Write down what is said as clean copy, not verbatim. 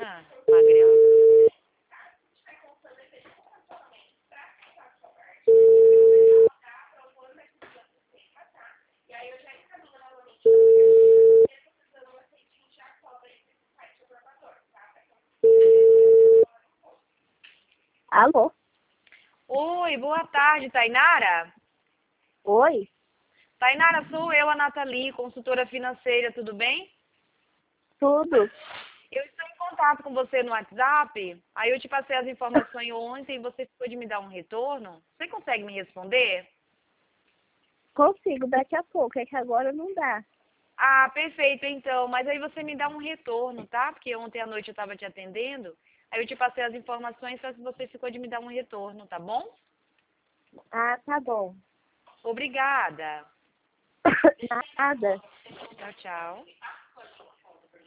Ah, magrela. Alô? Oi, boa tarde, Tainara. Oi? Tainara, sou eu, a Nathalie, consultora financeira, tudo bem? Tudo? Eu estou em contato com você no WhatsApp, aí eu te passei as informações ontem e você ficou de me dar um retorno. Você consegue me responder? Consigo daqui a pouco, é que agora não dá. Ah, perfeito, então. Mas aí você me dá um retorno, tá? Porque ontem à noite eu estava te atendendo. Aí eu te passei as informações, só que você ficou de me dar um retorno, tá bom? Ah, tá bom. Obrigada. Nada. Tchau, tchau.